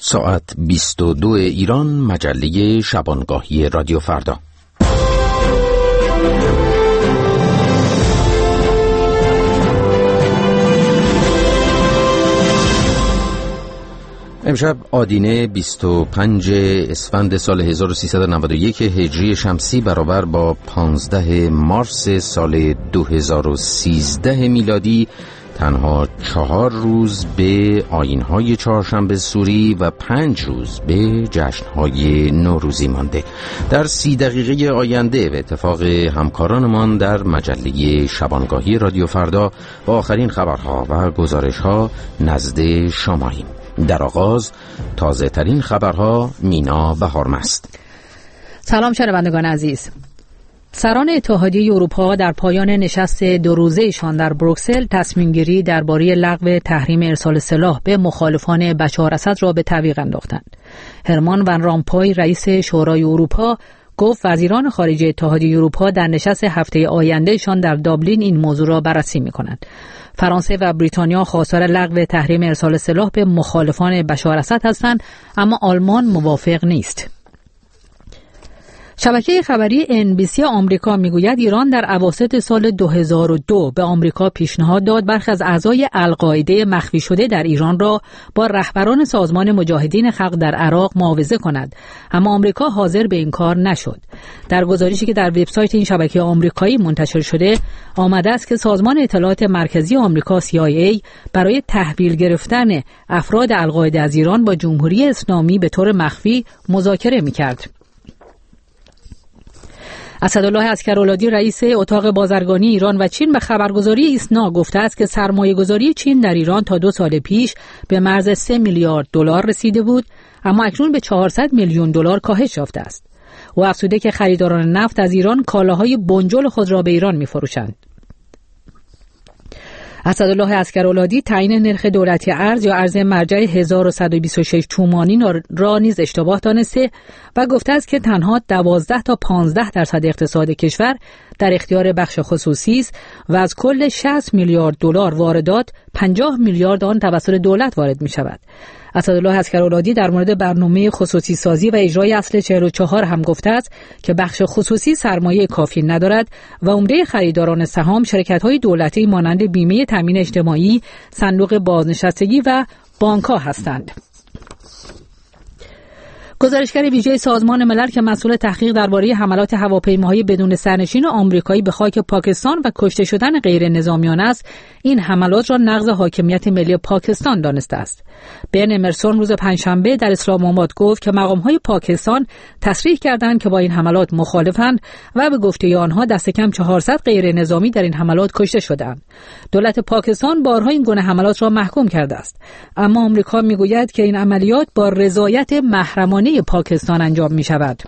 ساعت 22 ایران، مجله شبانگاهی رادیو فردا. امشب آدینه 25 اسفند سال 1391 هجری شمسی برابر با 15 مارس سال 2013 میلادی تنها 4 روز به آیین‌های چهارشنبه سوری و 5 روز به جشن‌های نوروزی مانده. در 30 دقیقه آینده به اتفاق همکارانمان در مجله شبانگاهی رادیو فردا با آخرین خبرها و گزارش‌ها نزد شماییم. در آغاز تازه ترین خبرها. مینا بهارمست. سلام شنوندگان عزیز. سران اتحادیه اروپا در پایان نشست 2 روزه‌شان در بروکسل تصمیم گیری درباره لغو تحریم ارسال سلاح به مخالفان بشار اسد را به تعویق انداختند. هرمان ون رامپوی رئیس شورای اروپا گفت وزیران خارجه اتحادیه اروپا در نشست هفته آیندهشان در دابلین این موضوع را بررسی می‌کنند. فرانسه و بریتانیا خواستار لغو تحریم ارسال سلاح به مخالفان بشار اسد هستند، اما آلمان موافق نیست. شبکه خبری NBC آمریکا میگوید ایران در اواسط سال 2002 به آمریکا پیشنهاد داد برخی از اعضای القاعده مخفی شده در ایران را با رهبران سازمان مجاهدین خلق در عراق معاوضه کند، اما آمریکا حاضر به این کار نشد. در گزارشی که در وبسایت این شبکه آمریکایی منتشر شده آمده است که سازمان اطلاعات مرکزی آمریکا CIA برای تحویل گرفتن افراد القاعده از ایران با جمهوری اسلامی به طور مخفی مذاکره می‌کرد. اسدالله عسکرالعادی رئیس اتاق بازرگانی ایران و چین به خبرگزاری ایسنا گفته است که سرمایه‌گذاری چین در ایران تا 2 سال پیش به مرز 3 میلیارد دلار رسیده بود، اما اکنون به 400 میلیون دلار کاهش یافته است. او افزوده که خریداران نفت از ایران کالاهای بنجل خود را به ایران می‌فروشند. اسدالله عسکرالعادی تعیین نرخ دولتی ارز یا ارز مرجع 1126 تومانی را نیز اشتباه دانسته و گفته است که تنها 12 تا 15% اقتصاد کشور در اختیار بخش خصوصی است و از کل 60 میلیارد دلار واردات 50 میلیارد آن توسط دولت وارد می شود. اسدالله عسکرالعادی در مورد برنامه خصوصی سازی و اجرای اصل 44 هم گفته است که بخش خصوصی سرمایه کافی ندارد و عمده خریداران سهام شرکت‌های دولتی مانند بیمه تامین اجتماعی، صندوق بازنشستگی و بانک‌ها هستند. گزارشگر ویژه سازمان ملل که مسئول تحقیق درباره حملات هواپیماهای بدون سرنشین آمریکایی به خاک پاکستان و کشته شدن غیر نظامیان است، این حملات را نقض حاکمیت ملی پاکستان دانسته است. بن امرسون روز پنجشنبه در اسلام آباد گفت که مقام‌های پاکستان تصریح کردند که با این حملات مخالفند و به گفته آنها دست کم 400 غیر نظامی در این حملات کشته شدند. دولت پاکستان بارها این گونه حملات را محکوم کرده است، اما آمریکا میگوید که این عملیات با رضایت محرمانه پاکستان انجام می شود.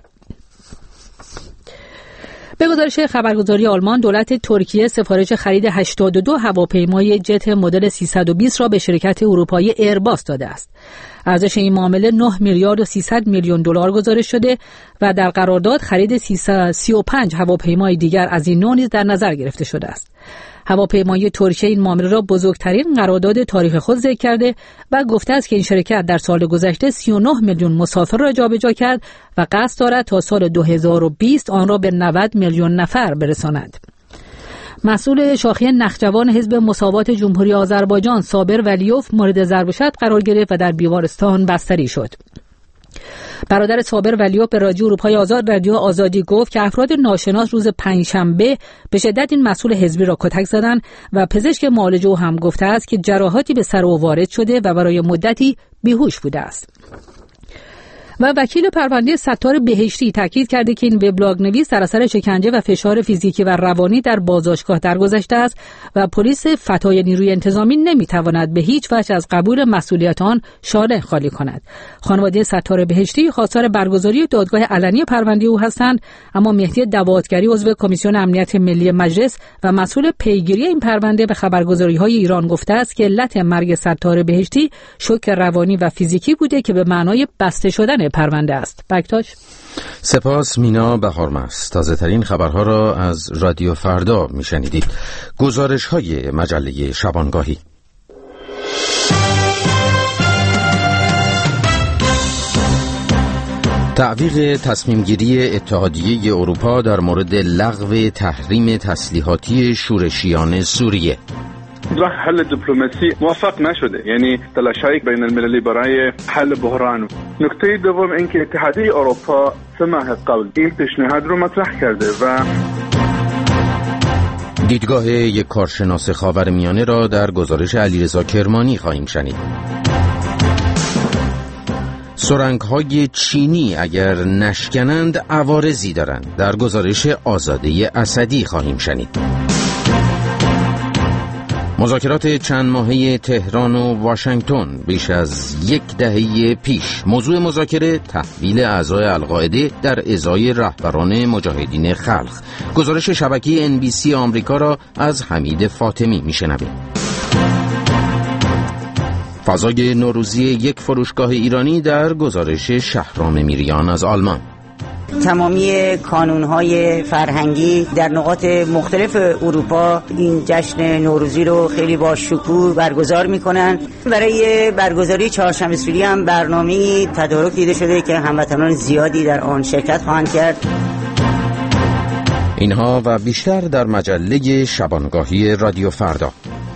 به گزارش خبرگزاری آلمان، دولت ترکیه سفارش خرید 82 هواپیمای جت مدل 320 را به شرکت اروپایی ایرباس داده است. ارزش این معامله 9 میلیارد و 300 میلیون دلار گزارش شده و در قرارداد خرید 335 هواپیمای دیگر از این نوع نیز در نظر گرفته شده است. هواپیمای ترکیه این معامله را بزرگترین قرارداد تاریخ خود ذکر کرده و گفته است که این شرکت در سال گذشته 39 میلیون مسافر را جابجا کرد و قصد دارد تا سال 2020 آن را به 90 میلیون نفر برساند. مسئول شاخه نخجوان حزب مساوات جمهوری آذربایجان صابر ولیوف مورد ضرب و شتم قرار گرفت و در بیمارستان بستری شد. برادر صابر ولیوف به رادیو اروپای آزاد رادیو آزادی گفت که افراد ناشناس روز پنجشنبه به شدت این مسئول حزبی را کتک زدند و پزشک معالج او هم گفته است که جراحاتی به سر او وارد شده و برای مدتی بیهوش بوده است. و وکیل پرونده ستار بهشتی تاکید کرده که این وبلاگ نویس در اثر شکنجه و فشار فیزیکی و روانی در بازداشتگاه درگذشته است و پلیس فتای نیروی انتظامی نمیتواند به هیچ وجه از قبول مسئولیت آن شانه خالی کند. خانواده ستار بهشتی خواستار برگزاری دادگاه علنی پرونده او هستند، اما مهدی دوادگری عضو کمیسیون امنیت ملی مجلس و مسئول پیگیری این پرونده به خبرگزاری‌های ایران گفته است که علت مرگ ستار بهشتی شوک روانی و فیزیکی بوده که به معنای بسته شدن پرونده است. بکتاش. سپاس مینا بهارمست. تازه ترین خبرها را از رادیو فردا میشنیدید. گزارش های مجله شبانگاهی. تعویق تصمیمگیری اتحادیه اروپا در مورد لغو تحریم تسلیحاتی شورشیان سوریه. راه حل دیپلماسی موفق نشده، یعنی تلاش‌های بین المللی برای حل بحران. نکته دوم اینکه اتحادیه اروپا 3 ماه قبل این پیشنهاد رو مطرح کرده و دیدگاه یک کارشناس خاورمیانه را در گزارش علیرضا کرمانی خواهیم شنید. سرنگ‌های چینی اگر نشکنند عوارضی دارند، در گزارش آزاده اسدی خواهیم شنید. مذاکرات چند ماهه تهران و واشنگتن بیش از 1 دهه پیش. موضوع مذاکره تحویل اعضای القاعده در ازای رهبران مجاهدین خلق. گزارش شبکه NBC آمریکا را از حمید فاطمی میشنویم. فضای نوروزی یک فروشگاه ایرانی در گزارش شهرام میریان از آلمان. تمامی کانون‌های فرهنگی در نقاط مختلف اروپا این جشن نوروزی رو خیلی با شکوه برگزار می‌کنند. برای برگزاری چهارشنبه سوری هم برنامه‌ای تدارک دیده شده که هموطنان زیادی در آن شرکت خواهند کرد. اینها و بیشتر در مجله شبانگاهی رادیو فردا.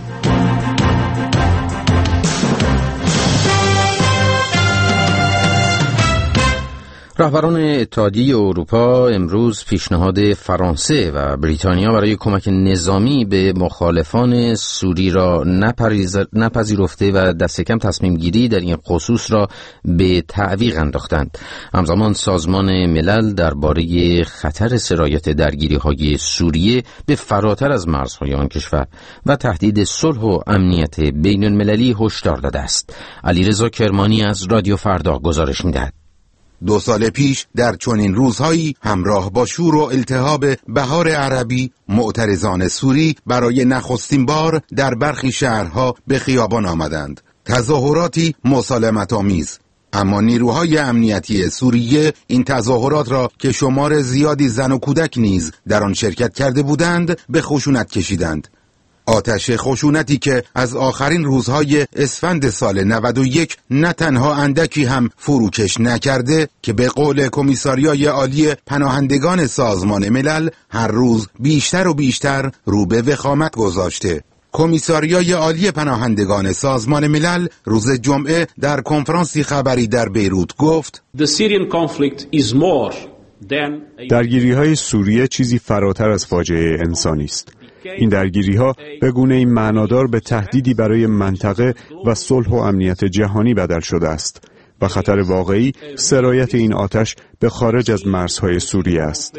رهبران اتحادیه اروپا امروز پیشنهاد فرانسه و بریتانیا برای کمک نظامی به مخالفان سوری را نپذیرفته و دست کم تصمیم گیری در این خصوص را به تعویق انداختند. همزمان سازمان ملل درباره خطر سرایت درگیری‌های سوریه به فراتر از مرزهای آن کشور و تهدید صلح و امنیت بین المللی هشدار داده است. علیرضا کرمانی از رادیو فردا گزارش می‌دهد. 2 سال پیش در چنین روزهایی همراه با شور و التهاب بهار عربی، معترضان سوری برای نخستین بار در برخی شهرها به خیابان آمدند. تظاهراتی مسالمت‌آمیز. اما نیروهای امنیتی سوریه این تظاهرات را که شمار زیادی زن و کودک نیز در آن شرکت کرده بودند به خشونت کشیدند. آتش خشونتی که از آخرین روزهای اسفند سال 91 نه تنها اندکی هم فروکش نکرده که به قول کمیساریای عالی پناهندگان سازمان ملل هر روز بیشتر و بیشتر رو به وخامت گذاشته. کمیساریای عالی پناهندگان سازمان ملل روز جمعه در کنفرانسی خبری در بیروت گفت درگیری‌های سوریه چیزی فراتر از فاجعه انسانی است. این درگیری‌ها به گونه‌ای معنادار به تهدیدی برای منطقه و صلح و امنیت جهانی بدل شده است و خطر واقعی سرایت این آتش به خارج از مرزهای سوریه است.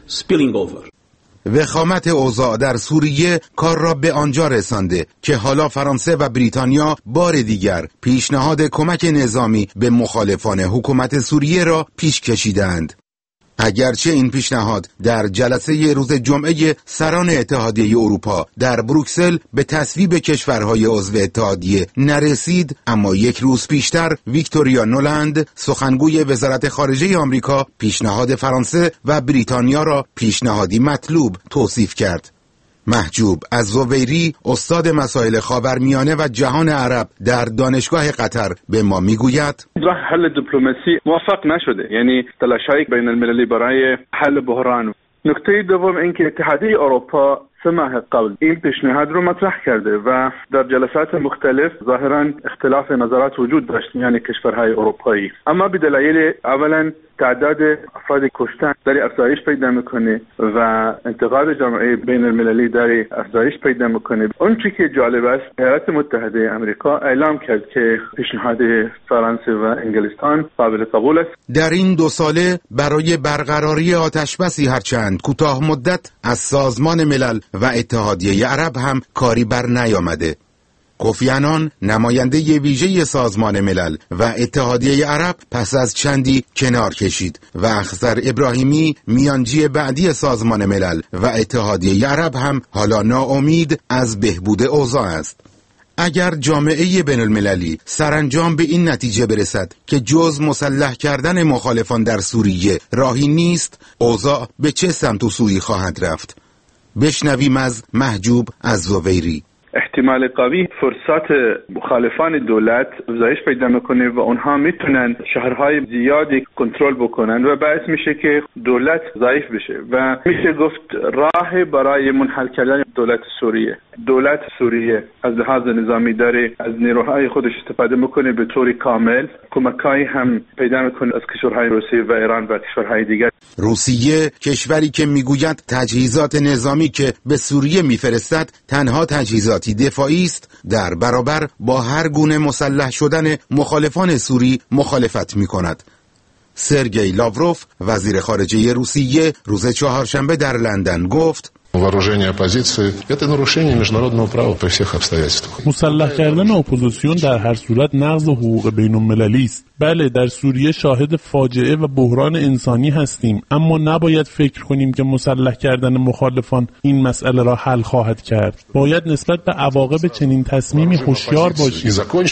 وخامت اوضاع در سوریه کار را به آنجا رسانده که حالا فرانسه و بریتانیا بار دیگر پیشنهاد کمک نظامی به مخالفان حکومت سوریه را پیش کشیدند. اگرچه این پیشنهاد در جلسه روز جمعه سران اتحادیه اروپا در بروکسل به تصویب کشورهای عضو اتحادیه نرسید، اما 1 روز پیشتر ویکتوریا نولند سخنگوی وزارت خارجه آمریکا پیشنهاد فرانسه و بریتانیا را پیشنهادی مطلوب توصیف کرد. محجوب الزویری، استاد مسائل خاورمیانه و جهان عرب در دانشگاه قطر به ما میگوید راه حل دیپلماسی موفق نشده، یعنی تلاش‌های بین المللی برای حل بحران. نکته دوم اینکه اتحادیه اروپا 3 ماه قبل این پیشنهاد رو مطرح کرده و در جلسات مختلف ظاهراً اختلاف نظرات وجود داشت میان کشورهای اروپایی، اما به دلایل اولا تعداد افراد کشته داری افزایش پیدا میکنه و انتقاد جامعه بین المللی داری افزایش پیدا میکنه. اون چیزی که جالب است، ایالات متحده آمریکا اعلام کرد که پیشنهاد فرانسه و انگلستان قابل قبول است. در این 2 ساله برای برقراری آتشبسی هرچند کوتاه مدت از سازمان ملل و اتحادیه عرب هم کاری بر نیامده. کوفی عنان، نماینده ویژه سازمان ملل و اتحادیه عرب، پس از چندی کنار کشید و اخضر ابراهیمی، میانجی بعدی سازمان ملل و اتحادیه عرب هم حالا ناامید از بهبود اوضاع است. اگر جامعه بین المللی سرانجام به این نتیجه برسد که جز مسلح کردن مخالفان در سوریه راهی نیست، اوضاع به چه سمت و سویی خواهد رفت؟ بشنویم از محجوب الزویری. احتمال قوی فرصت مخالفان دولت افزایش پیدا میکنه و اونها میتونن شهرهای زیادی کنترل بکنن و باعث میشه که دولت ضعیف بشه و میشه گفت راه برای منحل کردن دولت سوریه از لحاظ نظامی داره از نیروهای خودش استفاده میکنه به طور کامل، کمکایی هم پیدا میکنه از کشورهای روسیه و ایران و کشورهای دیگر. روسیه کشوری که میگوید تجهیزات نظامی که به سوریه میفرستد تنها تجهیزاتی دفاعی است، در برابر با هر گونه مسلح شدن مخالفان سوری مخالفت میکند. سرگئی لاوروف وزیر خارجه روسیه روز چهارشنبه در لندن گفت вооружение оппозиции – это нарушение международного права при всех обстоятельствах. مسلح کردن اپوزیسیون در هر صورت نقض حقوق بین‌المللی است. بله، در سوریه شاهد فاجعه و بحران انسانی هستیم، اما نباید فکر کنیم که مسلح کردن مخالفان این مسئله را حل خواهد کرد. باید نسبت به عواقب چنین تصمیمی هوشیار باشیم.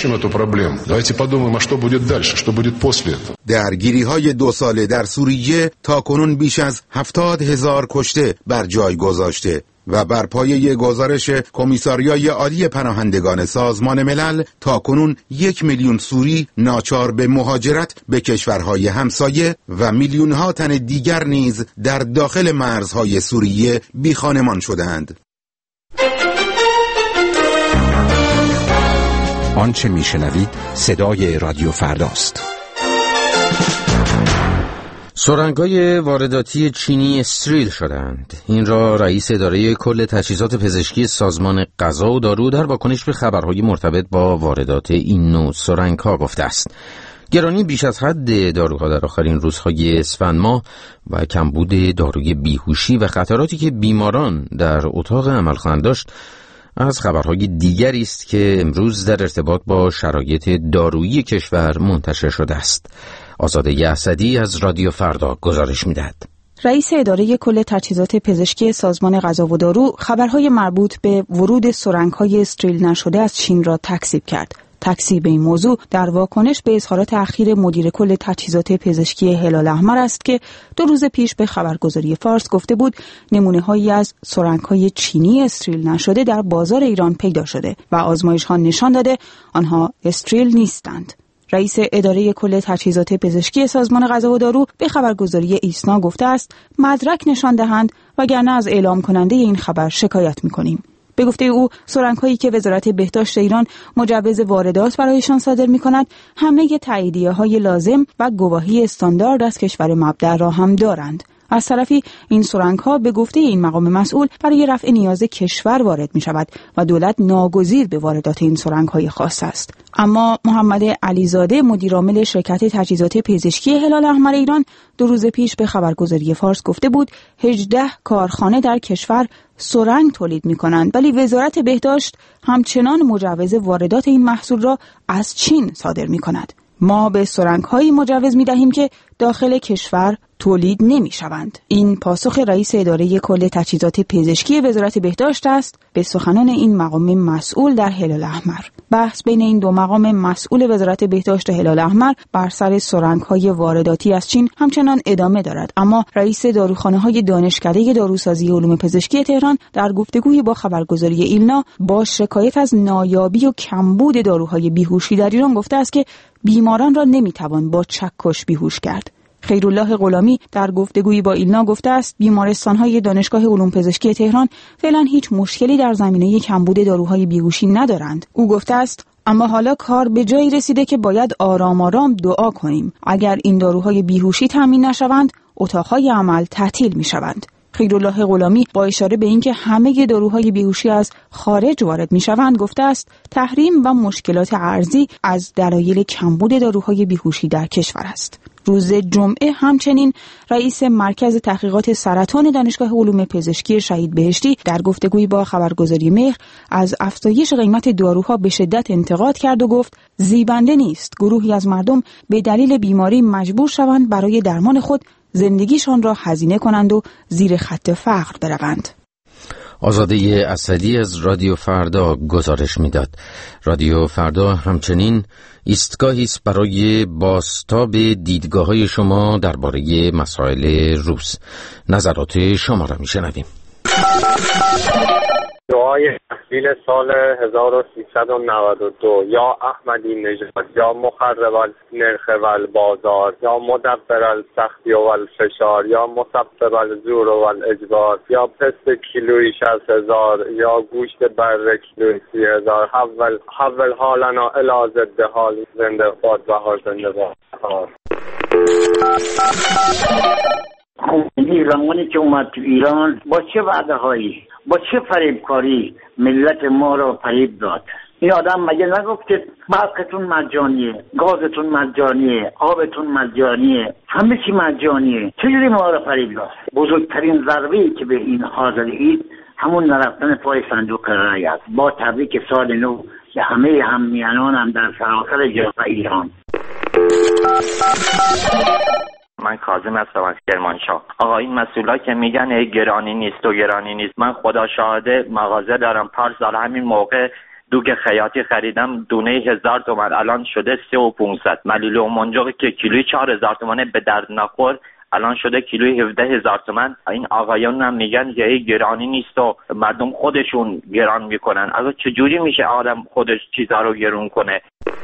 درگیری‌های 2 ساله در سوریه تاکنون بیش از 70,000 کشته بر جای گذاشته و بر پایه گزارش کمیساریای عالی پناهندگان سازمان ملل تاکنون 1 میلیون سوری ناچار به مهاجرت به کشورهای همسایه و میلیون‌ها تن دیگر نیز در داخل مرزهای سوریه بیخانمان شدند. آنچه میشنوید صدای رادیو فرداست. سرنگ‌های وارداتی چینی استریل شدند. این را رئیس اداره کل تجهیزات پزشکی سازمان غذا و دارو در واکنش به خبرهای مرتبط با واردات این نوع سرنگ‌ها گفته است. گرانی بیش از حد داروها در آخرین روزهای اسفند ماه و کمبود داروی بیهوشی و خطراتی که بیماران در اتاق عملخانه داشت از خبرهای دیگری است که امروز در ارتباط با شرایط دارویی کشور منتشر شده است. آزاده اسدی از رادیو فردا گزارش می‌دهد. رئیس اداره کل تجهیزات پزشکی سازمان غذا و دارو خبرهای مربوط به ورود سرنگ‌های استریل نشده از چین را تکذیب کرد. تکذیب این موضوع در واکنش به اظهارات اخیر مدیر کل تجهیزات پزشکی هلال احمر است که 2 روز پیش به خبرگزاری فارس گفته بود نمونه‌هایی از سرنگ‌های چینی استریل نشده در بازار ایران پیدا شده و آزمایش‌ها نشان داده آنها استریل نیستند. رئیس اداره کل تجهیزات پزشکی سازمان غذا و دارو به خبرگزاری ایسنا گفته است مدرک نشان دهند وگرنه از اعلام کننده این خبر شکایت می‌کنیم. به گفته او سرنگ‌هایی که وزارت بهداشت ایران مجوز واردات برایشان صادر می‌کند همه تاییدیه‌های لازم و گواهی استاندارد از کشور مبدأ را هم دارند. از طرفی این سرنگ‌ها به گفته این مقام مسئول برای رفع نیاز کشور وارد می‌شود و دولت ناگزیر به واردات این سرنگ‌های خاص است. اما محمد علیزاده مدیرعامل شرکت تجهیزات پزشکی هلال احمر ایران 2 روز پیش به خبرگزاری فارس گفته بود 18 کارخانه در کشور سرنگ تولید می‌کنند ولی وزارت بهداشت همچنان مجوز واردات این محصول را از چین صادر می‌کند. ما به سرنگ‌هایی مجوز می‌دهیم که داخل کشور تولید نمی‌شوند. این پاسخ رئیس اداره کل تجهیزات پزشکی وزارت بهداشت است به سخنان این مقام مسئول در هلال احمر. بحث بین این 2 مقام مسئول وزارت بهداشت هلال احمر بر سر سرنگ‌های وارداتی از چین همچنان ادامه دارد، اما رئیس داروخانه‌های دانشکده داروسازی علوم پزشکی تهران در گفتگویی با خبرگزاری ایلنا با شکایت از نایابی و کمبود داروهای بیهوشی در ایران گفته است که بیماران را نمی‌توان با چکش بیهوش کرد. خیرالله غلامی در گفتگویی با ایلنا گفته است بیمارستان‌های دانشگاه علوم پزشکی تهران فعلا هیچ مشکلی در زمینه کمبود داروهای بیهوشی ندارند. او گفته است اما حالا کار به جایی رسیده که باید آرام آرام دعا کنیم. اگر این داروهای بیهوشی تامین نشوند، اتاق‌های عمل تعطیل می‌شوند. خیرالله غلامی با اشاره به اینکه همه داروهای بیهوشی از خارج وارد می‌شوند گفته است تحریم و مشکلات ارزی از دلایل کمبود داروهای بیهوشی در کشور است. روز جمعه همچنین رئیس مرکز تحقیقات سرطان دانشگاه علوم پزشکی شهید بهشتی در گفتگویی با خبرگزاری مهر از افزایش قیمت داروها به شدت انتقاد کرد و گفت زیبنده نیست گروهی از مردم به دلیل بیماری مجبور شوند برای درمان خود زندگیشان را هزینه کنند و زیر خط فقر بروند. آزاده اسدی از رادیو فردا گزارش میداد. رادیو فردا همچنین ایستگاهی است برای بازتاب دیدگاه‌های شما درباره مسائل روز. نظرات شما را میشنویم. دعای تحویل سال 1392 یا احمدی نژاد یا مخرب النرخ و البازار یا مدبر السختی و الفشار یا مسبب الزور و الاجبار یا پست کیلویی 60,000 یا گوشت بره کیلویی 30,000 حول حالنا الی ضد حال. زنده باد بهار، زنده باد بهار. زمانی که اومد تو ایران با چه وعده هایی، با چه فریبکاری ملت ما را فریب داد. این آدم مگه نگفت که برقتون مجانیه، گازتون مجانیه، آبتون مجانیه، همه چی مجانیه؟ چجوری ما را فریب داد؟ بزرگترین ضربه‌ای که به این حاضرید همون نرفتن پای صندوق رای است. با تبریک سال نو به همه هممیانانم در سراسر جامعه ایران. من کاظم هستم از کرمانشاه. آقا این مسئولا که میگن گرانی نیست و گرانی نیست، من خدا شاهده مغازه دارم. پارسال همین موقع دوگ خیاطی خریدم، دونه 1000 تومان، الان شده 3500. ملیل و منجاقی که کیلوی 4000 تومانه به درد نخور، الان شده کیلوی 17000 تومان. این آقایان هم میگن که گرانی نیست و مردم خودشون گران میکنن. اگه چجوری میشه آدم خودش چیزا رو گرون کنه؟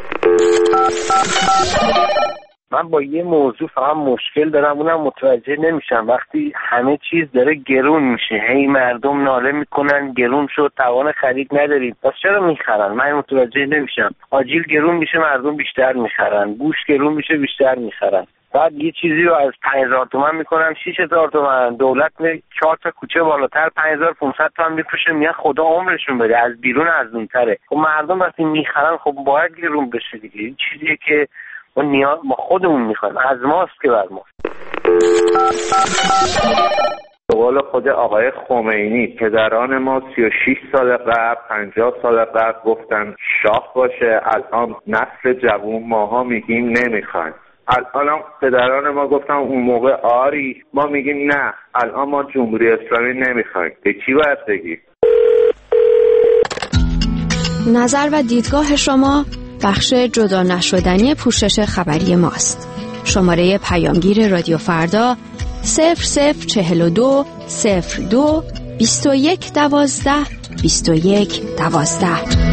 من با یه موضوع فقط مشکل دارم، اونم متوجه نمیشم. وقتی همه چیز داره گرون میشه، هی مردم ناله میکنن گرون شد، توان خرید نداریم، پس چرا میخرن؟ من متوجه نمیشم. آجیل گرون میشه مردم بیشتر میخرن، گوشت گرون میشه بیشتر میخرن. بعد یه چیزی رو از 5000 تومان میکنن 6000 تومان. دولت 4 تا کوچه بالاتر 5500 تومان میفروشه، میگه خدا عمرشون بده، از بیرون ارزونتره. خب مردم وقتی میخرن خب باید گرون بشه دیگه. این چیزیه که ما خودمون میخوایم، از ماست که بر ماست. به قول خود آقای خمینی، پدران ما 36 سال قبل 50 سال قبل گفتن شاه باشه، الان نسل جوون ماها میگیم نمیخوایم. الان پدران ما گفتن اون موقع آری، ما میگیم نه، الان ما جمهوری اسلامی نمیخوایم. به کی باید بگیم؟ نظر و دیدگاه شما بخش جدا نشدنی پوشش خبری ماست. شماره پیامگیر رادیو فردا 0042 02 21 12 21 12.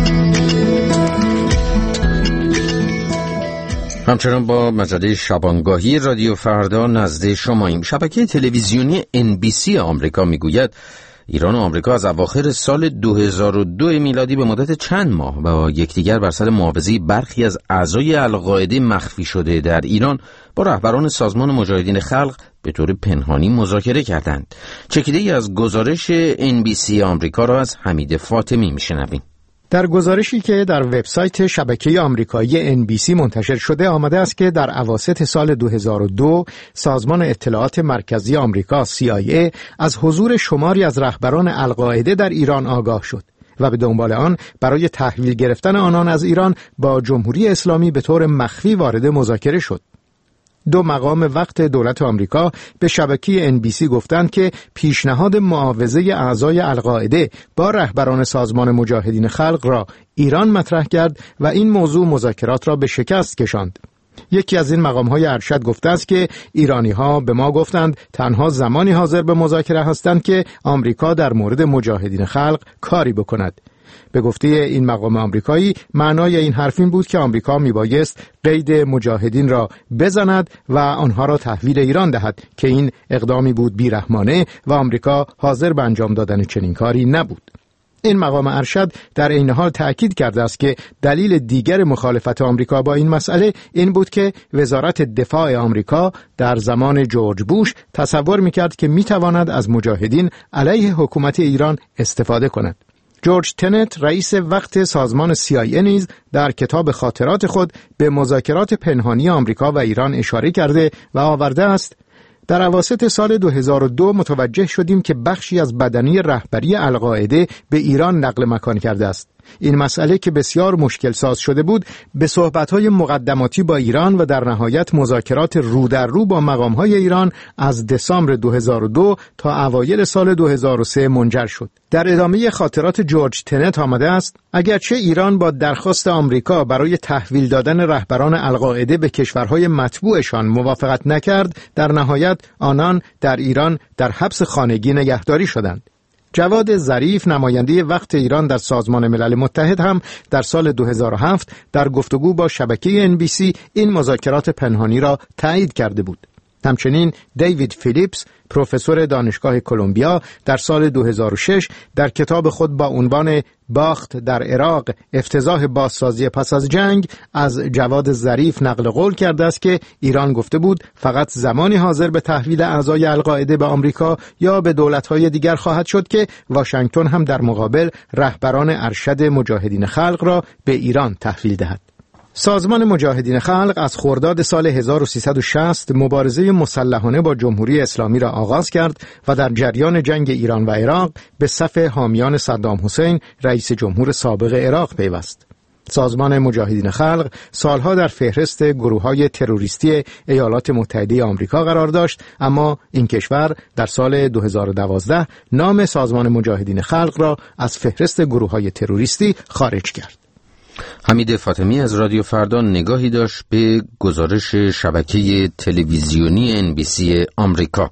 همچنان با مجله شبانگاهی رادیو فردا نزد شماییم. شبکه تلویزیونی NBC آمریکا میگوید ایران و آمریکا از اواخر سال 2002 میلادی به مدت چند ماه با یکدیگر بر سر معاوضه برخی از اعضای القاعده مخفی شده در ایران با رهبران سازمان مجاهدین خلق به طور پنهانی مذاکره کردند. چکیده‌ای از گزارش NBC آمریکا را از حمید فاطمی میشنویم. در گزارشی که در وبسایت شبکه آمریکایی NBC منتشر شده آمده است که در اواسط سال 2002 سازمان اطلاعات مرکزی آمریکا CIA از حضور شماری از رهبران القاعده در ایران آگاه شد و به دنبال آن برای تحویل گرفتن آنان از ایران با جمهوری اسلامی به طور مخفی وارد مذاکره شد. 2 مقام وقت دولت آمریکا به شبکه NBC گفتند که پیشنهاد معاوضه اعضای القاعده با رهبران سازمان مجاهدین خلق را ایران مطرح کرد و این موضوع مذاکرات را به شکست کشاند. یکی از این مقام‌های ارشد گفته است که ایرانی‌ها به ما گفتند تنها زمانی حاضر به مذاکره هستند که آمریکا در مورد مجاهدین خلق کاری بکند. به گفته این مقام آمریکایی معنای این حرف این بود که آمریکا میبایست قید مجاهدین را بزند و آنها را تحویل ایران دهد که این اقدامی بود بیرحمانه و آمریکا حاضر به انجام دادن چنین کاری نبود. این مقام ارشد در این حال تأکید کرده است که دلیل دیگر مخالفت آمریکا با این مسئله این بود که وزارت دفاع آمریکا در زمان جورج بوش تصور میکرد که میتواند از مجاهدین علیه حکومت ایران استفاده کند. جورج تنت رئیس وقت سازمان CIA نیز در کتاب خاطرات خود به مذاکرات پنهانی آمریکا و ایران اشاره کرده و آورده است: در اواسط سال 2002 متوجه شدیم که بخشی از بدنی رهبری القاعده به ایران نقل مکان کرده است. این مسئله که بسیار مشکل ساز شده بود به صحبت‌های مقدماتی با ایران و در نهایت مذاکرات رو در رو با مقام‌های ایران از دسامبر 2002 تا اوایل سال 2003 منجر شد. در ادامه خاطرات جورج تنت آمده است: اگرچه ایران با درخواست آمریکا برای تحویل دادن رهبران القاعده به کشورهای متبوعشان موافقت نکرد، در نهایت آنان در ایران در حبس خانگی نگهداری شدند. جواد ظریف نماینده وقت ایران در سازمان ملل متحد هم در سال 2007 در گفتگو با شبکه NBC این مذاکرات پنهانی را تایید کرده بود. همچنین دیوید فیلیپس پروفسور دانشگاه کلمبیا در سال 2006 در کتاب خود با عنوان باخت در عراق افتضاح بازسازی پس از جنگ از جواد ظریف نقل قول کرده است که ایران گفته بود فقط زمانی حاضر به تحویل اعضای القاعده به آمریکا یا به دولت‌های دیگر خواهد شد که واشنگتن هم در مقابل رهبران ارشد مجاهدین خلق را به ایران تحویل دهد. سازمان مجاهدین خلق از خرداد سال 1360 مبارزه مسلحانه با جمهوری اسلامی را آغاز کرد و در جریان جنگ ایران و عراق به صف حامیان صدام حسین رئیس جمهور سابق عراق پیوست. سازمان مجاهدین خلق سالها در فهرست گروه‌های تروریستی ایالات متحده آمریکا قرار داشت، اما این کشور در سال 2012 نام سازمان مجاهدین خلق را از فهرست گروه‌های تروریستی خارج کرد. حمید فاطمی از رادیو فردا نگاهی داشت به گزارش شبکه تلویزیونی NBC آمریکا.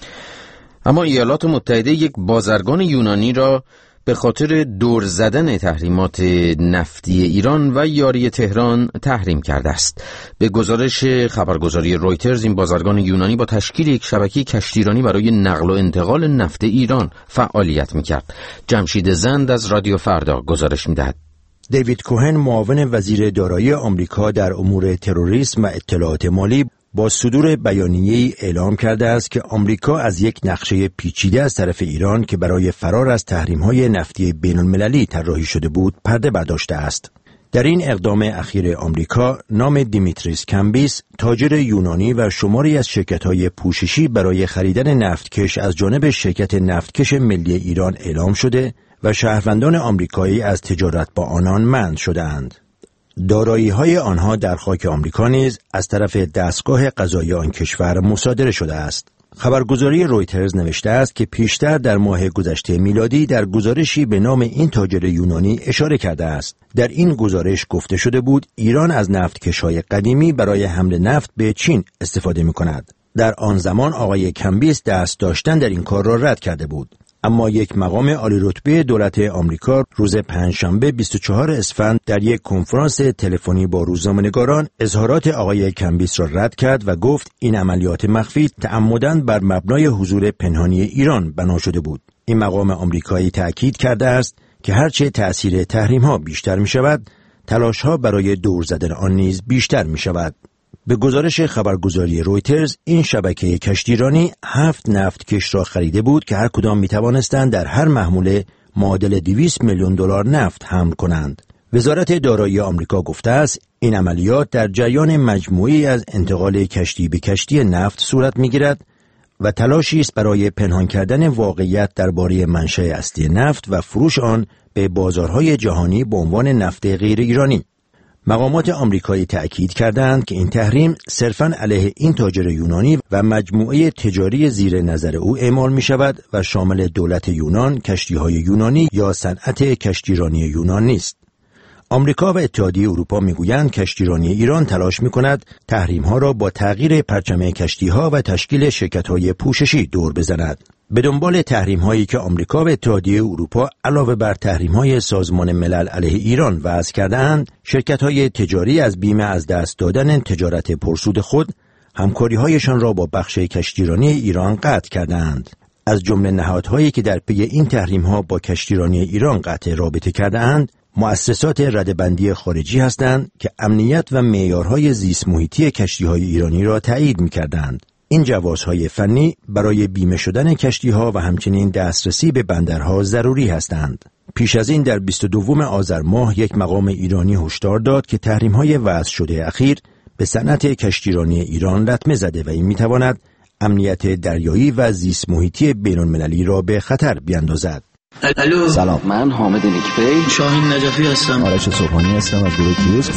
اما ایالات متحده یک بازرگان یونانی را به خاطر دور زدن تحریمات نفتی ایران و یاری تهران تحریم کرده است. به گزارش خبرگزاری رویترز این بازرگان یونانی با تشکیل یک شبکه کشتیرانی برای نقل و انتقال نفت ایران فعالیت می‌کرد. جمشید زند از رادیو فردا گزارش می‌دهد. دیوید کوهن معاون وزیر دارایی آمریکا در امور تروریسم و اطلاعات مالی با صدور بیانیه‌ای اعلام کرده است که آمریکا از یک نقشه پیچیده از طرف ایران که برای فرار از تحریم‌های نفتی بین‌المللی طراحی شده بود پرده برداشته است. در این اقدام اخیر آمریکا نام دیمیتریس کمبیس، تاجر یونانی و شماری از شرکت‌های پوششی برای خریدن نفتکش از جانب شرکت نفتکش ملی ایران اعلام شده و شهروندان آمریکایی از تجارت با آنان منع شده‌اند. دارایی‌های آنها در خاک آمریکا نیز از طرف دستگاه قضایی آن کشور مصادره شده است. خبرگزاری رویترز نوشته است که پیشتر در ماه گذشته میلادی در گزارشی به نام این تاجر یونانی اشاره کرده است. در این گزارش گفته شده بود ایران از نفتکش‌های قدیمی برای حمل نفت به چین استفاده می‌کند. در آن زمان آقای کمبیس دست داشتن در این کار را رد کرده بود. اما یک مقام عالی رتبه دولت آمریکا روز پنجشنبه 24 اسفند در یک کنفرانس تلفنی با روزنامه‌نگاران اظهارات آقای کمبیس را رد کرد و گفت این عملیات مخفی تعمداً بر مبنای حضور پنهانی ایران بنا شده بود. این مقام آمریکایی تأکید کرده است که هرچه تأثیر تحریم‌ها بیشتر می‌شود، تلاش‌ها برای دور زدن آن نیز بیشتر می‌شود. به گزارش خبرگزاری رویترز این شبکه کشتیرانی 7 نفتکش را خریده بود که هر کدام می‌توانستند در هر محموله معادل 200 میلیون دلار نفت حمل کنند. وزارت دارایی آمریکا گفته است این عملیات در جریان مجموعی از انتقال کشتی به کشتی نفت صورت می‌گیرد و تلاشی است برای پنهان کردن واقعیت درباره منشأ اصلی نفت و فروش آن به بازارهای جهانی به عنوان نفت غیر ایرانی. مقامات آمریکایی تأکید کردند که این تحریم صرفاً علیه این تاجر یونانی و مجموعه تجاری زیر نظر او اعمال می شود و شامل دولت یونان، کشتی‌های یونانی یا صنعت کشتیرانی یونان نیست. آمریکا و اتحادیه اروپا میگویند کشتیرانی ایران تلاش می‌کند تحریم‌ها را با تغییر پرچم کشتی‌ها و تشکیل شرکت‌های پوششی دور بزند. به دنبال تحریم‌هایی که آمریکا و اتحادیه اروپا علاوه بر تحریم‌های سازمان ملل علیه ایران وضع کرده‌اند، شرکت‌های تجاری از بیم از دست دادن تجارت پرسود خود همکاری‌هایشان را با بخش کشتیرانی ایران قطع کرده‌اند. از جمله نهادهایی که در پی این تحریم‌ها با کشتیرانی ایران قطع رابطه کرده‌اند، مؤسسات ردبندی خارجی هستند که امنیت و معیارهای زیست محیطی کشتی‌های ایرانی را تایید می‌کردند. این جوازهای فنی برای بیمه شدن کشتی‌ها و همچنین دسترسی به بندرها ضروری هستند. پیش از این در 22 آذر ماه یک مقام ایرانی هشدار داد که تحریم‌های وضع شده اخیر به صنعت کشتیرانی ایران لطمه زده و این می‌تواند امنیت دریایی و زیست محیطی بین‌المللی را به خطر بیاندازد. الو، سلام، من حامد نیکپی، شاهین نجفی هستم، آرش صبحانی هستم از گروه کیوس.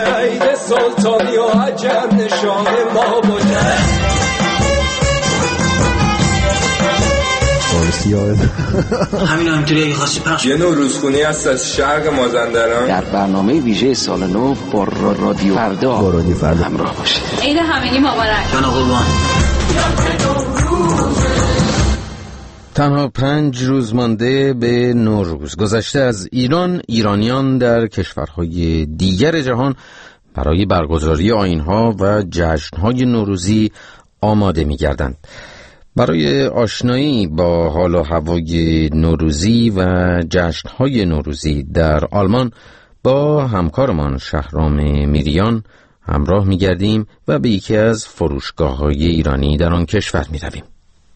سلطانی و عجب نشان ما باشه. همین همینطوری اگه خواستی پخش. یه نوروزخونی هست از شرق مازندران. در برنامه ویژه سال نو با رادیو فردا همراه باشید. عید همگی مبارک. جان قربان. تنها 5 روز مانده به نوروز گذشته از ایران، ایرانیان در کشورهای دیگر جهان برای برگزاری آیین‌ها و جشن‌های نوروزی آماده می‌گردند. برای آشنایی با حال و هوای نوروزی و جشن‌های نوروزی در آلمان با همکارمان شهرام میریان همراه می‌گردیم و به یکی از فروشگاه‌های ایرانی در آن کشور می‌رویم.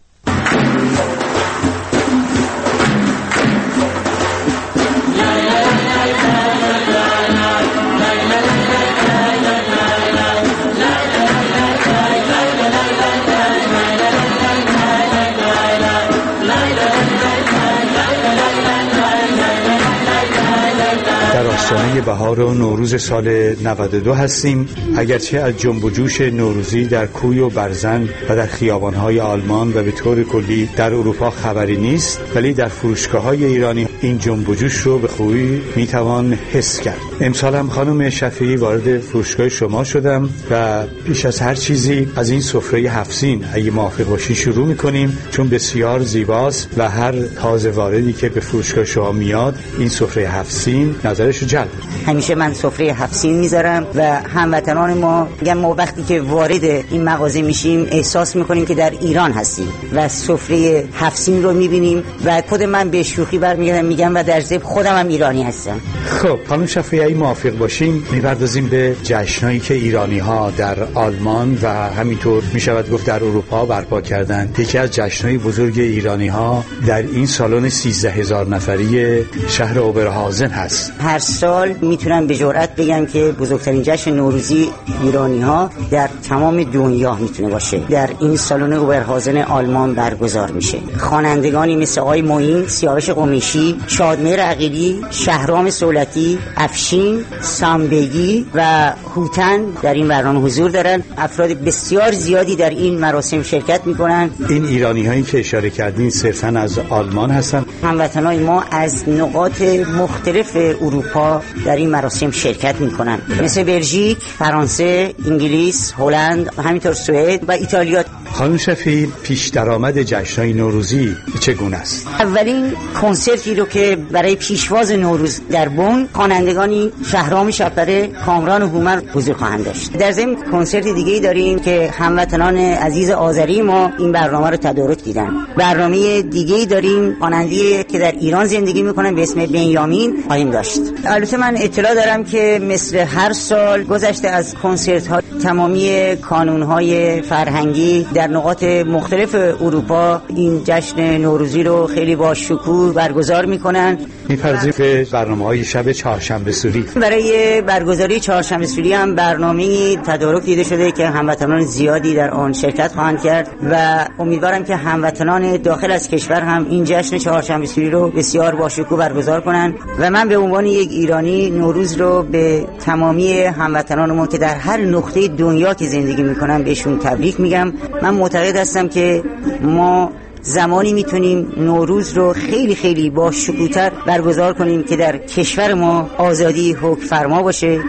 آستانه بهار و نوروز سال 92 هستیم. اگرچه از جنب و جوش نوروزی در کوی و برزن و در خیابان‌های آلمان و به طور کلی در اروپا خبری نیست، ولی در فروشگاه‌های ایرانی این جنب و جوش رو به خوبی میتوان حس کرد. امسال هم خانم شفیعی وارد فروشگاه شما شدم و پیش از هر چیزی از این سفره 7 سین اگه موافق باشی شروع می‌کنیم، چون بسیار زیباست و هر تازه واردی که به فروشگاه شما میاد این سفره 7 سین نظرش جلب. همیشه من سفره 7 سین میذارم و هموطنان ما میگن ما وقتی که وارد این مغازه میشیم احساس میکنیم که در ایران هستیم و سفره 7 سین رو میبینیم و خود من به شوخی برمیگردم میگم و در ضمن خودم هم ایرانی هستم. خب خانم شفیعی موافق باشیم میپردازیم به جشنایی که ایرانی ها در آلمان و همینطور میشود گفت در اروپا برپا کردند. یکی از جشنهای بزرگ ایرانی ها در این سالن 13000 نفری شهر اوبرهازن هست. هر سال میتونم به جرئت بگم که بزرگترین جشن نوروزی ایرانی ها در تمام دنیا میتونه باشه. در این سالن اوبرهازن آلمان برگزار میشه. خوانندگانی مثل آقای معین، سیاوش قمیشی، شادمهر عقیلی، شهرام سولتی، افشین، سامبگی و هوتن در این برنامه حضور دارن. افراد بسیار زیادی در این مراسم شرکت میکنن. این ایرانی هایی که اشاره کردین صرفا از آلمان هستن؟ هموطنان ما از نقاط مختلف اروپا در این مراسم شرکت میکنن، مثل بلژیک، فرانسه، انگلیس، هلند، همینطور سوئد و ایتالیا. خانم شفیعی پیش درآمد جشن‌های نوروزی چگونه است؟ اولین کنسرتی رو که برای پیشواز نوروز در بن خوانندگانی شهرام شپره، کامران هومن حضور خواهند داشت. در ضمن کنسرت دیگه‌ای داریم که هموطنان عزیز آذری ما این برنامه رو تدارک دیدن. برنامه دیگه‌ای داریم خواننده که در ایران زندگی میکنن به اسم بنیامین خواهیم داشت. البته من اطلاع دارم که مثل هر سال گذشته از کنسرت‌ها تمامی کانون‌های فرهنگی در نقاط مختلف اروپا این جشن نوروزی رو خیلی با شکوه برگزار میکنن. می‌پردازیم به برنامه‌های شب چهارشنبه سوری. برای برگزاری چهارشنبه سوری هم برنامه‌ای تدارک دیده شده که هموطنان زیادی در آن شرکت خواهند کرد و امیدوارم که هموطنان داخل از کشور هم این جشن چهارشنبه سوری رو بسیار با شکوه برگزار کنند و من به عنوان یک ایرانی نوروز رو به تمامی هموطنان ما که در هر نقطه دنیا که زندگی میکنن بهشون تبریک میگم. من معتقد هستم که ما زمانی میتونیم نوروز رو خیلی خیلی با شکوه‌تر برگزار کنیم که در کشور ما آزادی حکم فرما باشه.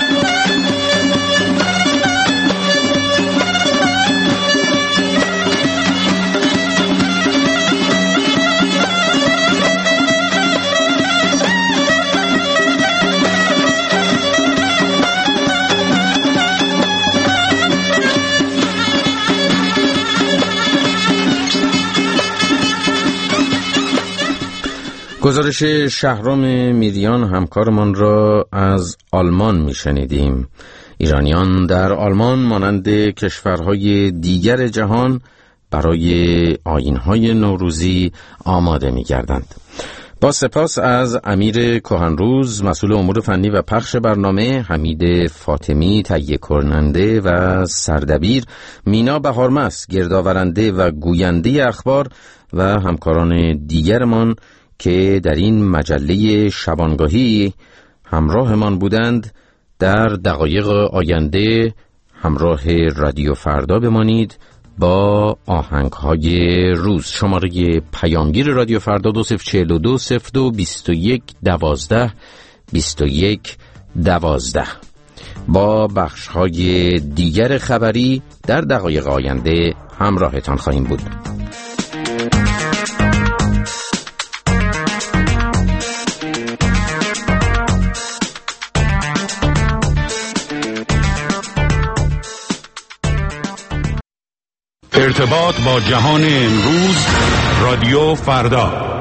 گزارش شهرام میریان همکارمان را از آلمان میشنیدیم. ایرانیان در آلمان مانند کشورهای دیگر جهان برای آیین‌های نوروزی آماده می‌گردند. با سپاس از امیر کهنروز مسئول امور فنی و پخش برنامه، حمید فاطمی تهیه کننده و سردبیر، مینا بهارمس گردآورنده و گوینده اخبار و همکاران دیگرمان که در این مجله شبانگاهی همراهمان بودند. در دقایق آینده همراه رادیو فردا بمانید با آهنگ‌های روز. شماره پیامگیر رادیو فردا 2042 02 21 12 21 12. با بخش‌های دیگر خبری در دقایق آینده همراهتان خواهیم بود. ارتباط با جهان امروز، رادیو فردا.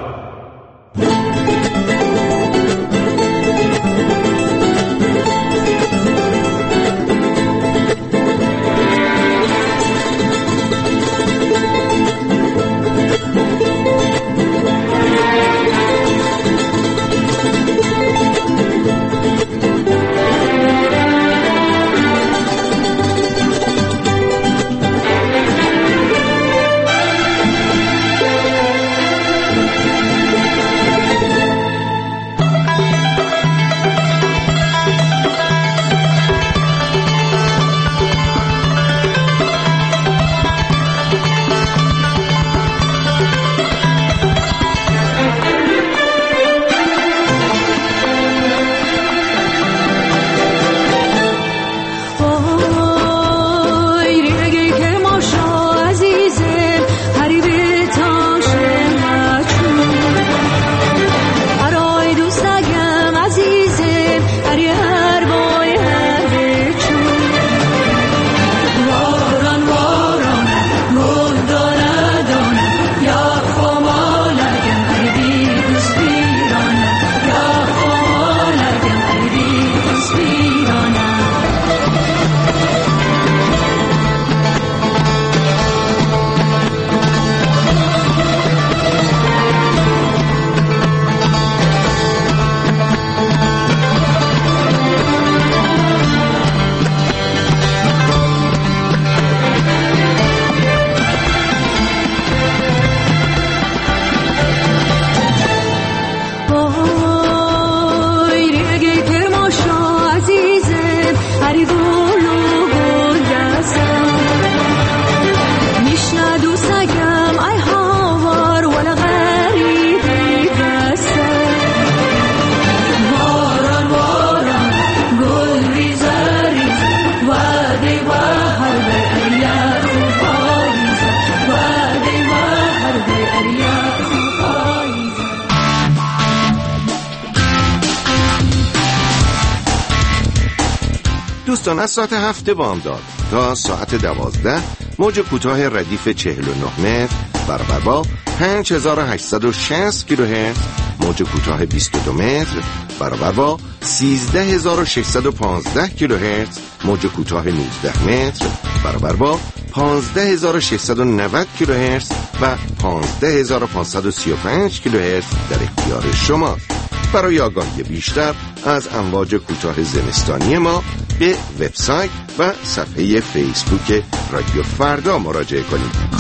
دوستان، از ساعت 7 بامداد تا ساعت 12 موج کوتاه ردیف 49 متر برابر با 5860 کیلوهرتز، موج کوتاه 22 متر برابر با 13615 کیلوهرتز، موج کوتاه 19 متر برابر با 15690 کیلوهرتز و 15535 کیلوهرتز در اختیار شماست. برای آگاهی بیشتر از امواج کوتاه زمستانی ما به وبسایت و صفحه فیسبوک رادیو فردا مراجعه کنید.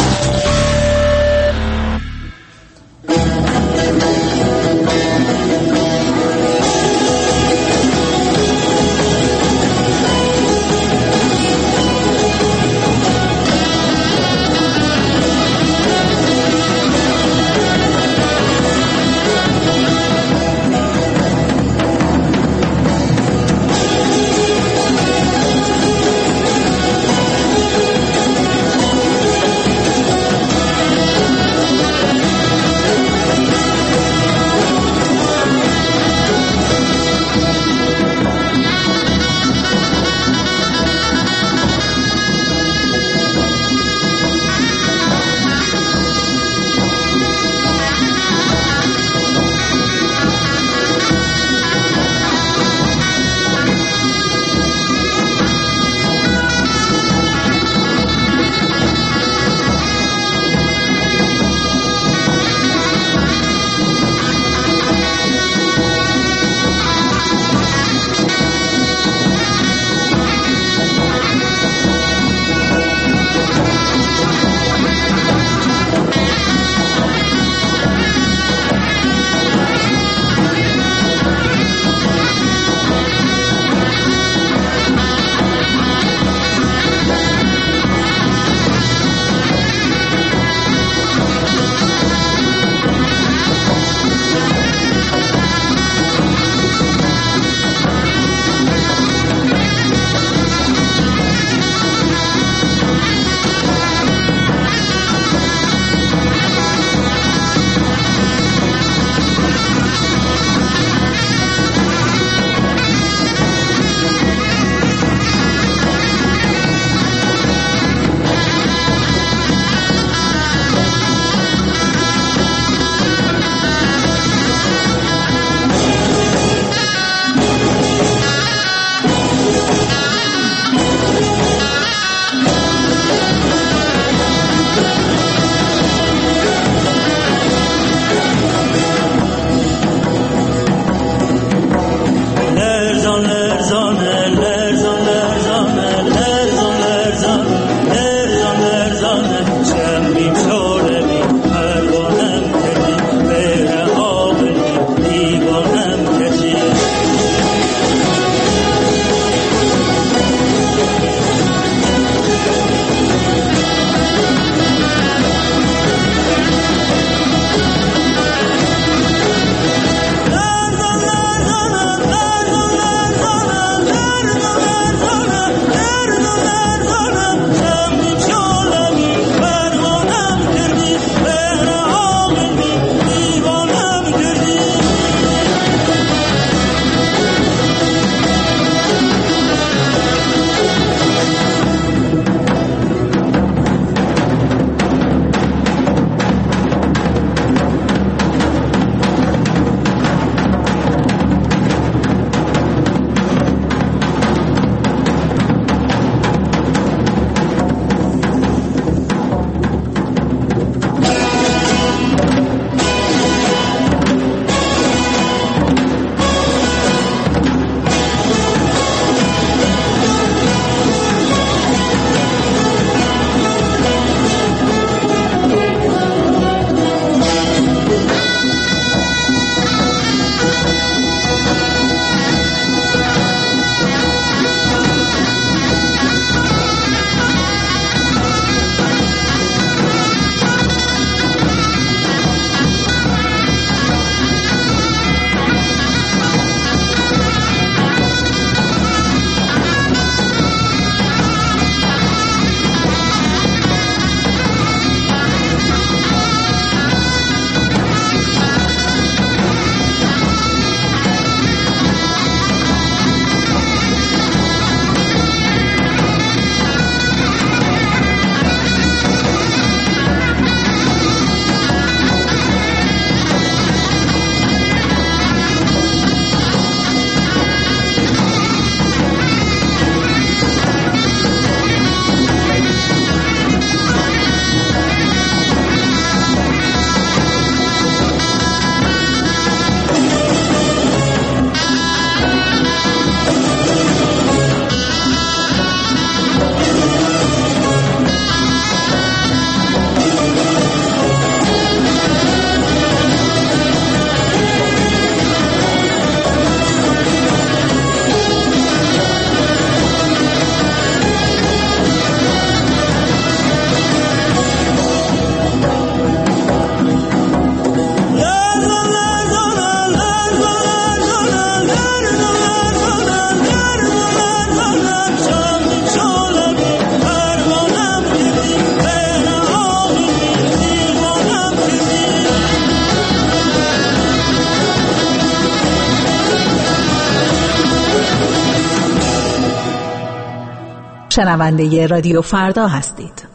شنونده رادیو فردا هستید.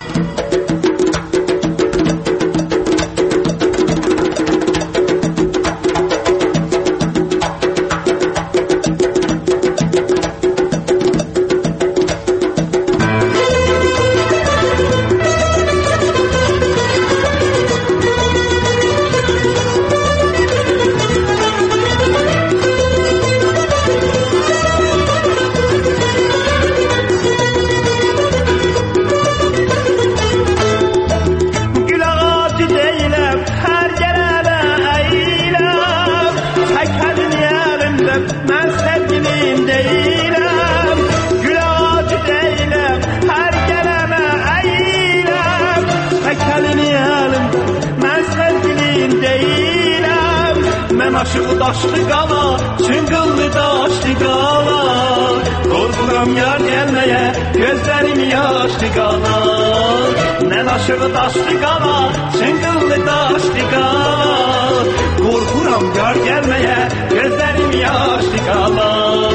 Aşık daşlı qala, çıngıllı daşlı qala, qorxuram yar gəlməyə, gözlərim yaşlı qala. Mən aşık daşlı qala, çıngıllı daşlı qala, qorxuram yar gəlməyə, gözlərim yaşlı qala.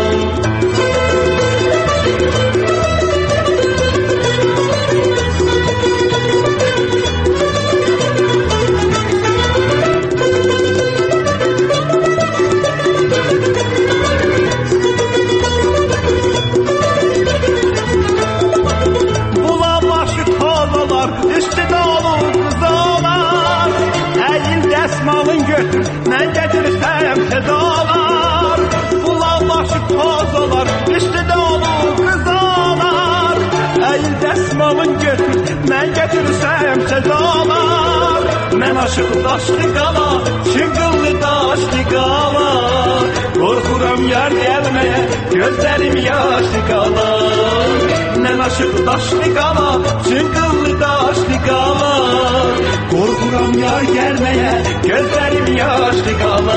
Mən gətirsəm sədalar, bulanlaşıb tozalar, üstüdə olur qızalar. Əyil dəsmalın götür, mən gətirsəm sədalar. Mən aşıq daşlı qala, çıngıllı daşlı qala, qorxuram yar gəlməyə, gözlərim yaşlı qala. Mən aşıq daşlı qala, çıngıllı daşlı qala, qorxuram yar gəlməyə, gözlərim yaşlı qala.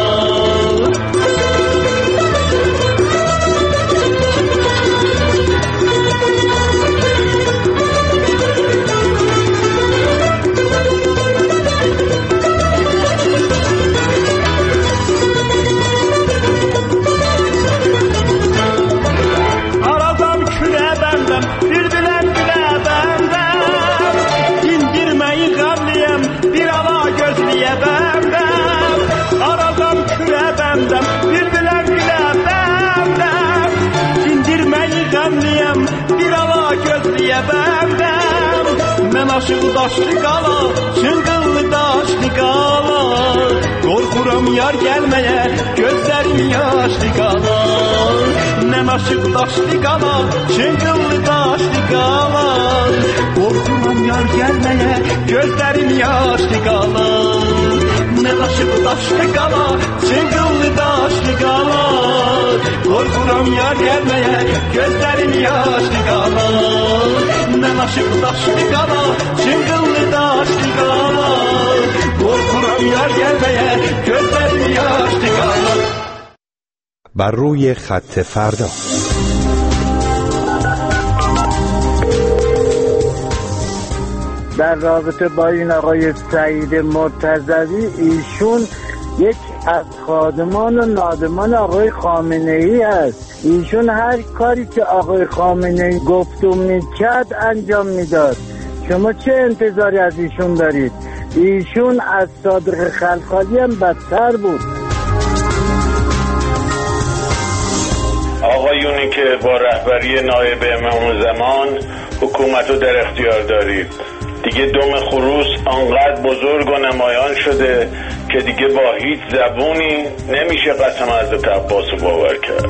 Aradan külə bəndəm, bir biləm gülə bəndəm, dindirməyi qəmliyəm, bir ala gözliyə bəndəm. Aradan külə bəndəm, bir biləm gülə bəndəm, dindirməyi qəmliyəm, bir ala gözliyə bəndəm. Mən aşıq daşlı qala, çıngıllı daşlı qala, qorxuram yar gəlməyə, gözlərim yaşlı qala. Mən aşıq daşlı qala, çıngıllı daşlı qala, qorxuram yar gəlməyə, gözlərim yaşlı qala. Mən aşıq daşlı qala, çıngıllı daşlı qala, qorxuram yar gəlməyə, gözlərim yaşlı qala. Mən aşıq daşlı qala, çıngıllı daşlı qala, qorxuram yar gəlməyə, gözlərim yaşlı qala. بر روی خط فردا. در رابطه با این آقای سعید مرتضوی، ایشون یک از خادمان و نادمان آقای خامنه‌ای است. ایشون هر کاری که آقای خامنه‌ای گفت و میکرد انجام میداد. شما چه انتظاری از ایشون دارید؟ ایشون از صادق خلخالی هم بدتر بود. آقایونی که با رهبری نایب امام زمان حکومت رو در اختیار دارید، دیگه دم خروس آنقدر بزرگ و نمایان شده که دیگه با هیچ زبونی نمیشه قسم حضرت عباس رو باور کرد.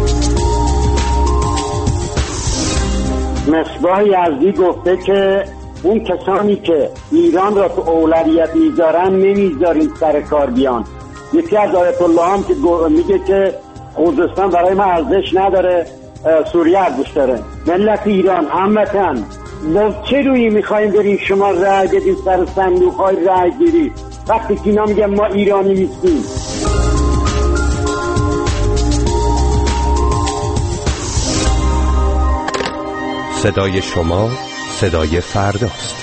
مصباح یزدی گفته که اون کسانی که ایران را تو اولویت میذارن نمیذاریم سر کار بیان. یکی از آیت الله هم که میگه که خوزستان برای ما ارزش نداره، سوریه ارزش داره. ملت ایران هموطن، ما چه روی میخوایم بریم شما رای بدیم سر صندوق های رای گیری وقتی که اینا میگن ما ایرانی نیستیم؟ صدای شما صدای فرداست.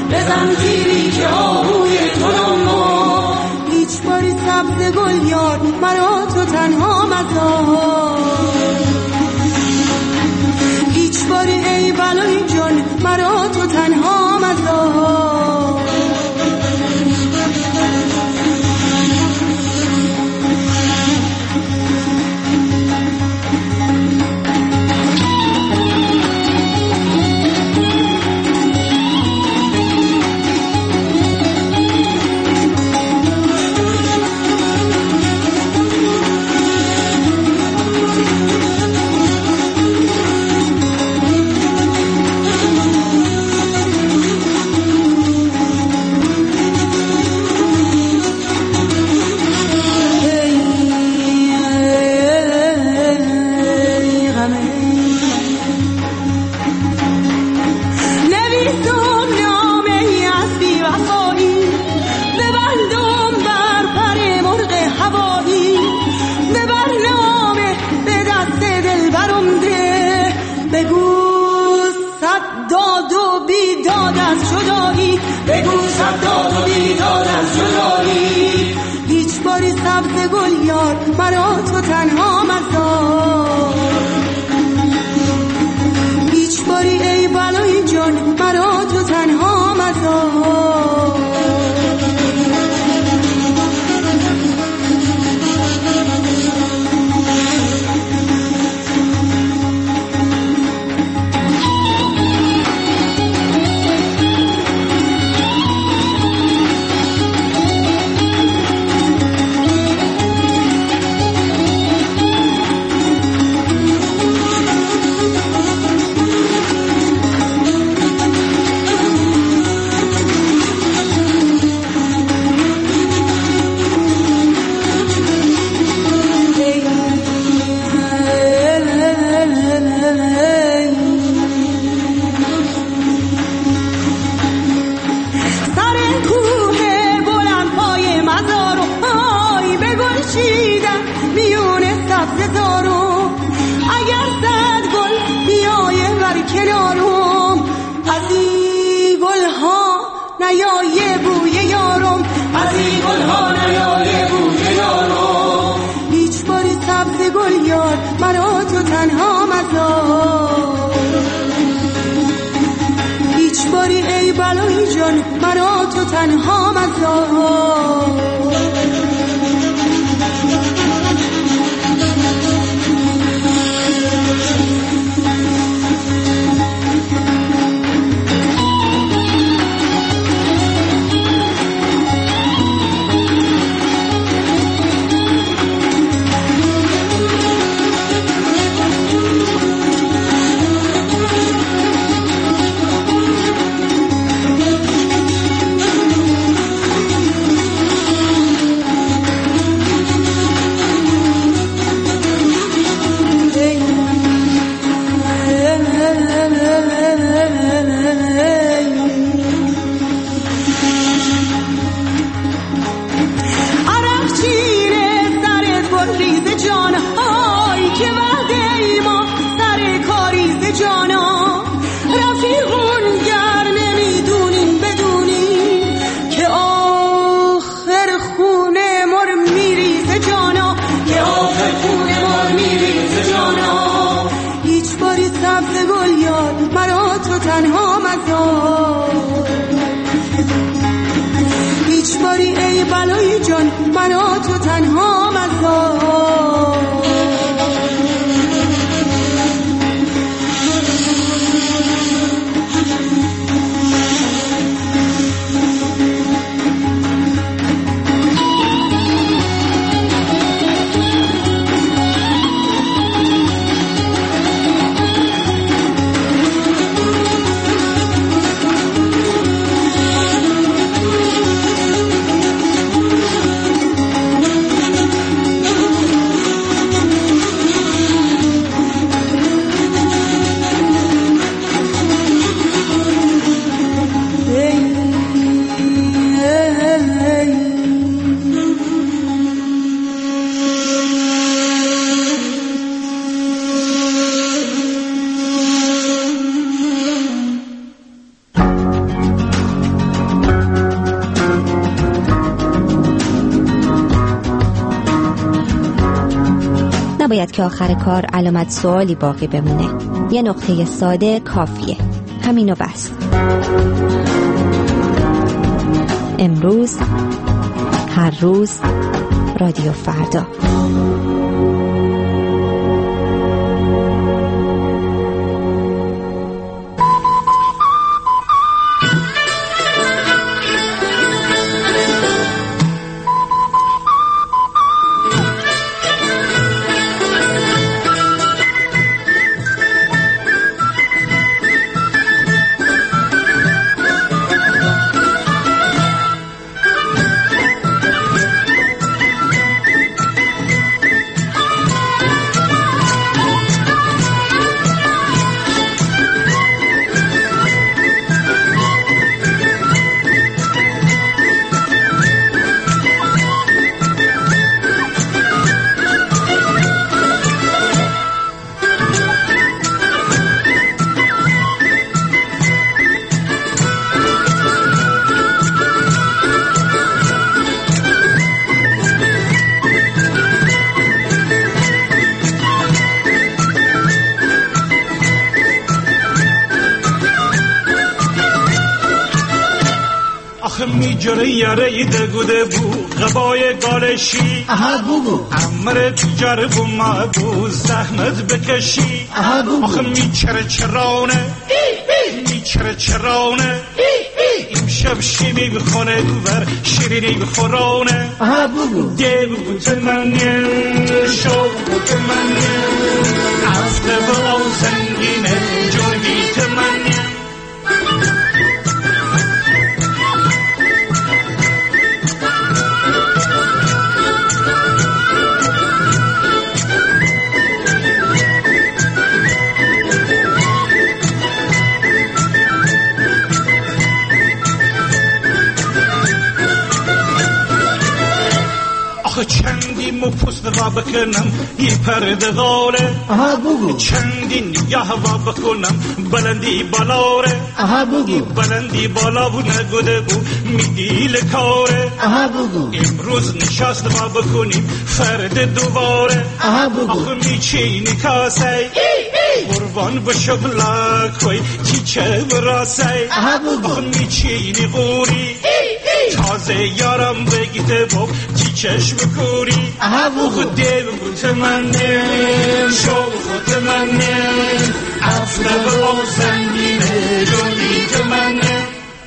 به زنجیری که آهوی تو ما هیچ باری سبز گل یار مرا تو تنها مزار هیچ باری ای بلای جان مرا تو تنها مزار مرا تو تنها مزار هیچ باری ای بلای جان مرا تو تنها مزار مرا تو تنها مزار هیچ باری ای بلای جان مرا تو تنها مزار بلای جان مرا تو تنها مزار نباید که آخر کار علامت سوالی باقی بمونه. یه نقطه ساده کافیه. همینو بس. امروز، هر روز، رادیو فردا. جره یاره دگوده بو غبای گالشی بگو امر تجار بو ما بو زحمت بکشی آخه میچره چرانه میچره چرانه امشب شیمی بخونه دوبر شیرینی بخورانه بگو دیو بوت منیم شو بوت منیم افته با زنگینه جرمیت منیم چندی مو پست و بکنم یه پرده غاله بگو چندی نگاه و بکنم بلندی بالاره بگو بلندی بالا و نگوده بو میدیل کاره بگو امروز نشست و بکنیم فرد دوباره بگو آخه میچینی کاسه قربان بشو بلاکوی چیچه براسه آخه میچینی غوری تازه یارم بگیده با چی چشم کوری خود دیو بوت منیم شو خود منیم افته با زنگینه جونیت منیم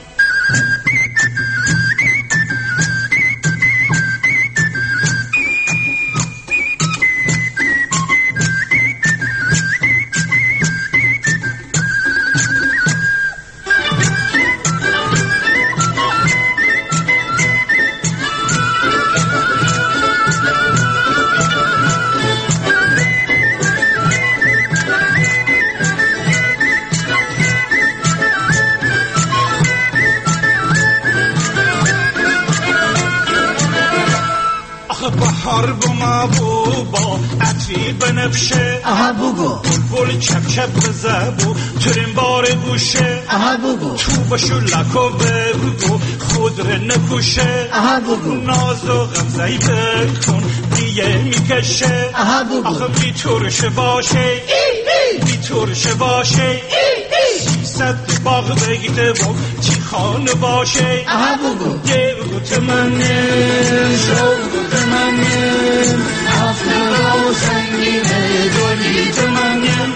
بهار بما بو با عطری بنفشه بگو بلبل چپ چپ بزبو ترین بار گوشه بگو تو بشو لکو بگو خود رو نکوشه بگو ناز و غمزهی بکن دیگه میکشه آخه بیتورشه باشه بیتورشه باشه 300 باغ بگیده با چی خانه باشه بگو دیو گوت منیم شو گوت منیم افته و زنگینه گلیت منیم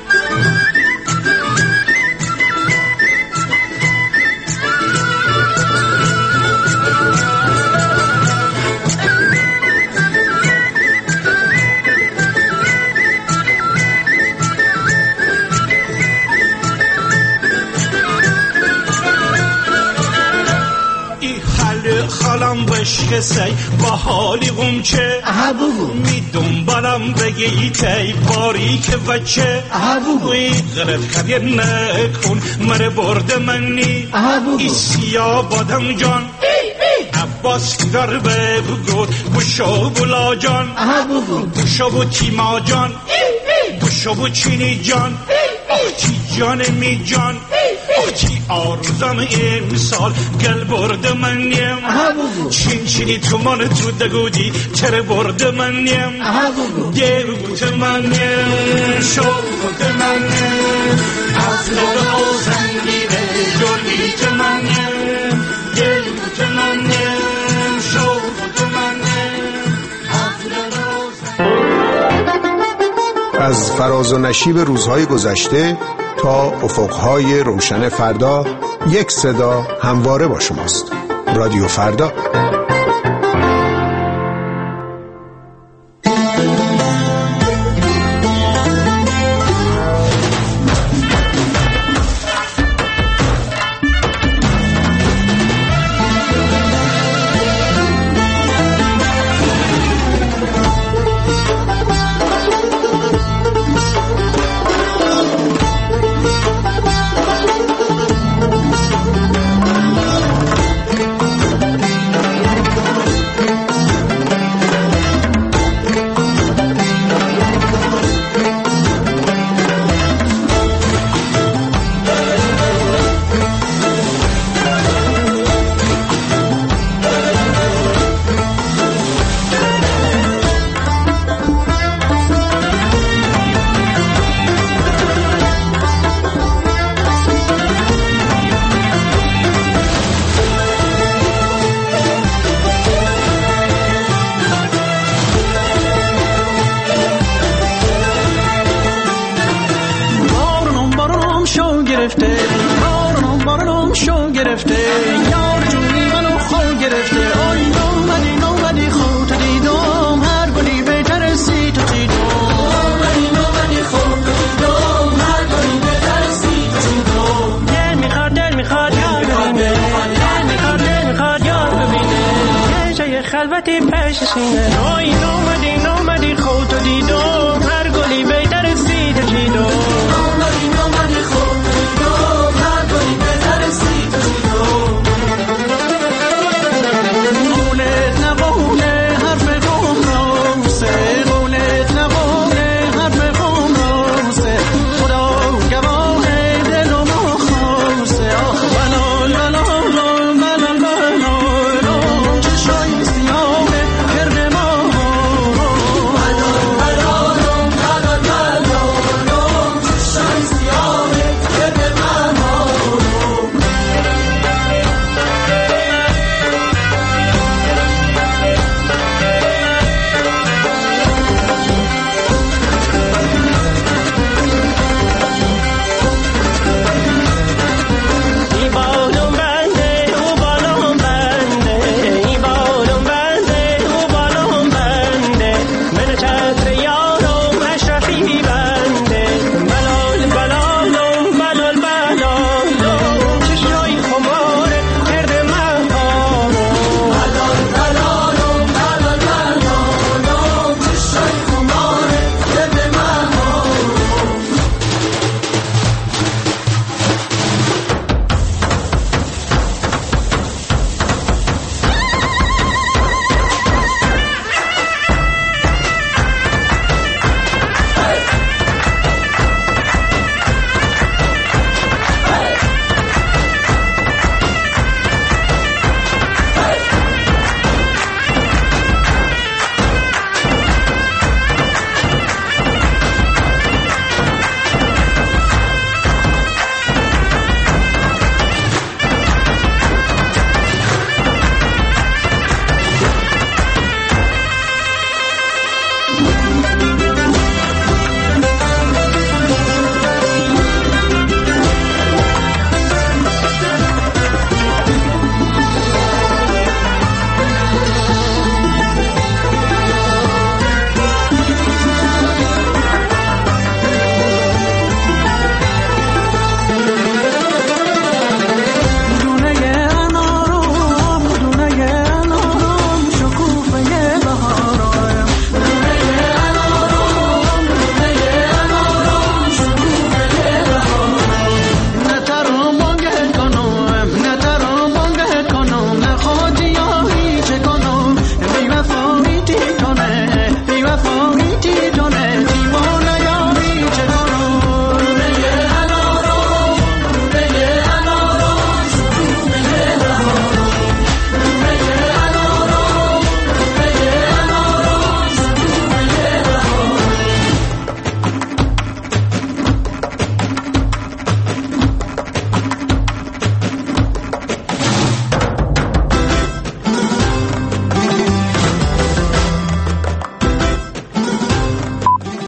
خالم بشکسی با حالی غمچه بگو می دنبالم بگی تی باری که وچه بگو غلط کبیر نکن مره برد منی ای سیاه بادم جان عباس در بگو بشو بلا جان بگو بشو بو تیما جان بشو بو چینی جان آخ چی جان می جان چی آرزم امسال گل برد منیم چین چینی تو من تو دگودی چرا برد منیم دیو بوت منیم شو بوت منیم اصل او زنگیره جولیت منیم دیو بوت منیم شو بوت منیم از فراز و نشیب روزهای گذشته تا افقهای روشن فردا، یک صدا همواره با شماست. رادیو فردا. خلوتی پشت سینه